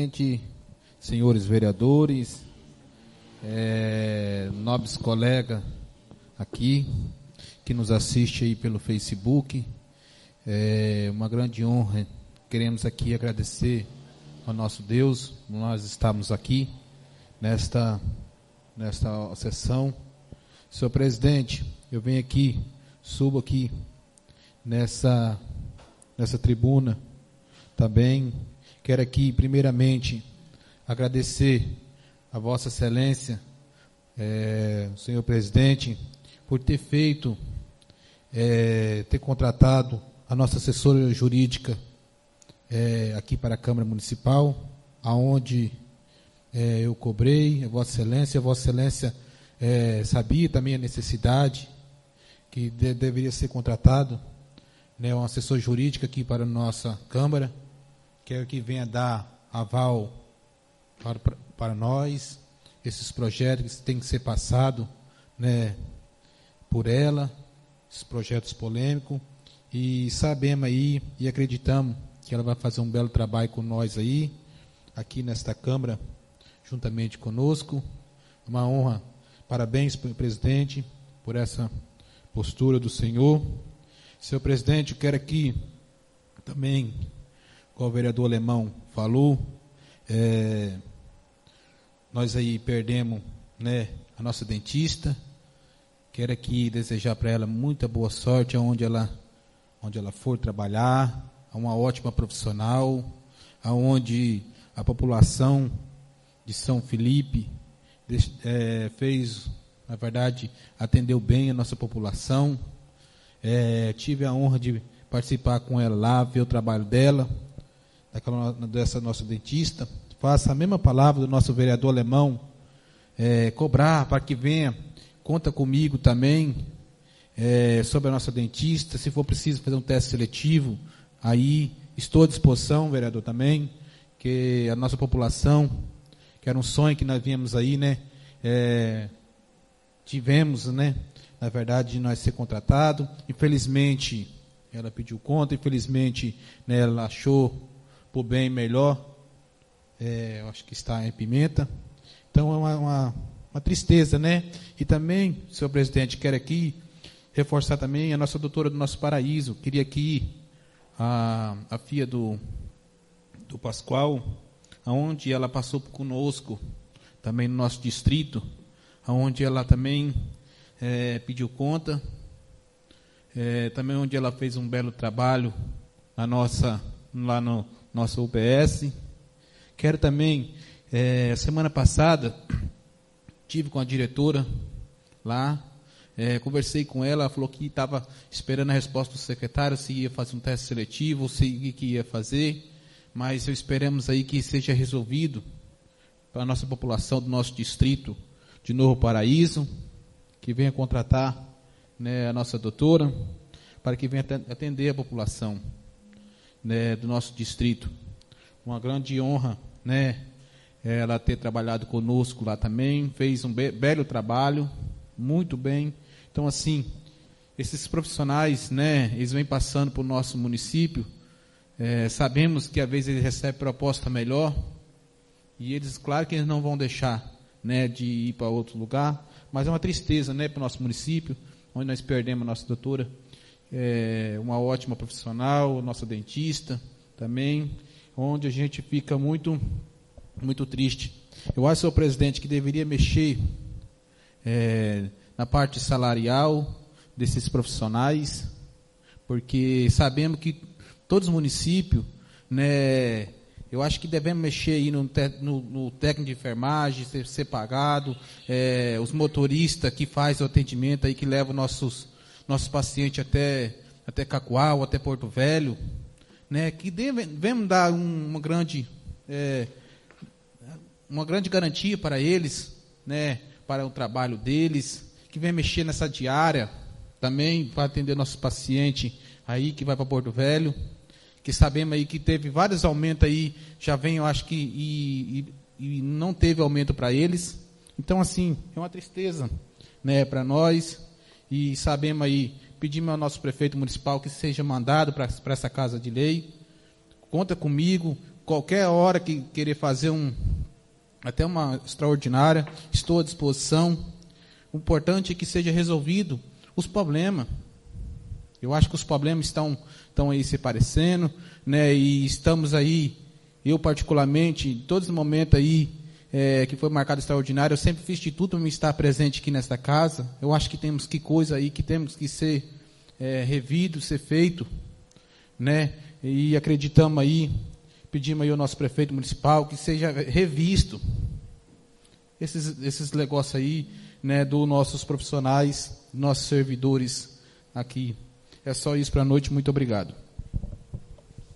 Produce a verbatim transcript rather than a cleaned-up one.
presidente, senhores vereadores, é, nobres colegas aqui, que nos assiste aí pelo Facebook, é uma grande honra. Queremos aqui agradecer ao nosso Deus, nós estamos aqui nesta, nesta sessão. Senhor presidente, eu venho aqui, subo aqui nessa, nessa tribuna também. Quero aqui, primeiramente, agradecer a Vossa Excelência, é, senhor presidente, por ter feito, é, ter contratado a nossa assessora jurídica é, aqui para a Câmara Municipal, aonde é, eu cobrei, a Vossa Excelência, a Vossa Excelência é, sabia também a necessidade que de, deveria ser contratado, né, um assessor jurídico aqui para a nossa Câmara, quero que venha dar aval para, para nós, esses projetos que têm que ser passados, né, por ela, esses projetos polêmicos, e sabemos aí e acreditamos que ela vai fazer um belo trabalho com nós aí, aqui nesta Câmara, juntamente conosco. Uma honra, parabéns, presidente, por essa postura do senhor. Senhor presidente, eu quero aqui também, como o vereador Alemão falou, é, nós aí perdemos, né, a nossa dentista. Quero aqui desejar para ela muita boa sorte aonde ela, onde ela for trabalhar, uma ótima profissional, aonde a população de São Felipe é, fez, na verdade, atendeu bem a nossa população. É, tive a honra de participar com ela lá, ver o trabalho dela, daquela, dessa nossa dentista. Faça a mesma palavra do nosso vereador Alemão, é, cobrar para que venha, conta comigo também, é, sobre a nossa dentista. Se for preciso fazer um teste seletivo, aí estou à disposição, vereador, também, que a nossa população, que era um sonho que nós viemos aí, né, é, tivemos, né, na verdade, de nós ser contratado. Infelizmente, ela pediu conta, infelizmente, né, ela achou por bem melhor, é, eu acho que está em Pimenta. Então, é uma, uma, uma tristeza, né? E também, senhor presidente, quero aqui reforçar também a nossa doutora do nosso paraíso. Queria aqui a, a filha do, do Pascoal, onde ela passou conosco, também no nosso distrito, onde ela também é, pediu conta, é, também onde ela fez um belo trabalho na nossa, lá no nosso U B S. Quero também, é, semana passada, tive com a diretora lá, é, conversei com ela, ela falou que estava esperando a resposta do secretário, se ia fazer um teste seletivo, se o que ia fazer, mas esperamos aí que seja resolvido para a nossa população do nosso distrito de Novo Paraíso, que venha contratar, né, a nossa doutora, para que venha atender a população, né, do nosso distrito. Uma grande honra, né, ela ter trabalhado conosco lá também, fez um be- belo trabalho, muito bem. Então, assim, esses profissionais, né, eles vêm passando para o nosso município, é, sabemos que às vezes eles recebem proposta melhor, e eles, claro que eles não vão deixar, né, de ir para outro lugar, mas é uma tristeza, né, para o nosso município, onde nós perdemos a nossa doutora, é, uma ótima profissional, nossa dentista também, onde a gente fica muito, muito triste. Eu acho, senhor presidente, que deveria mexer é, na parte salarial desses profissionais, porque sabemos que todos os municípios, né, eu acho que devemos mexer aí no, no, no técnico de enfermagem, ser, ser pagado, é, os motoristas que fazem o atendimento aí, que levam nossos, nossos pacientes até, até Cacoal, até Porto Velho, né, que devemos dar um, uma grande, é, uma grande garantia para eles, né, para o trabalho deles, que vem mexer nessa diária também para atender nossos pacientes aí que vai para Porto Velho, que sabemos aí que teve vários aumentos aí, já vem, eu acho que, e, e, e não teve aumento para eles. Então, assim, é uma tristeza, né, para nós, e sabemos aí, pedimos ao nosso prefeito municipal que seja mandado para essa casa de lei. Conta comigo, qualquer hora que querer fazer um, até uma extraordinária, estou à disposição. O importante é que seja resolvido os problemas. Eu acho que os problemas estão, estão aí se parecendo, né? E estamos aí, eu particularmente, em todos os momentos aí é, que foi marcado extraordinário, eu sempre fiz de tudo para me estar presente aqui nesta casa. Eu acho que temos que coisa aí que temos que ser é, revido, ser feito, né? E acreditamos aí, pedimos aí ao nosso prefeito municipal que seja revisto esses, esses negócios aí, né, dos nossos profissionais, nossos servidores aqui. É só isso para a noite. Muito obrigado.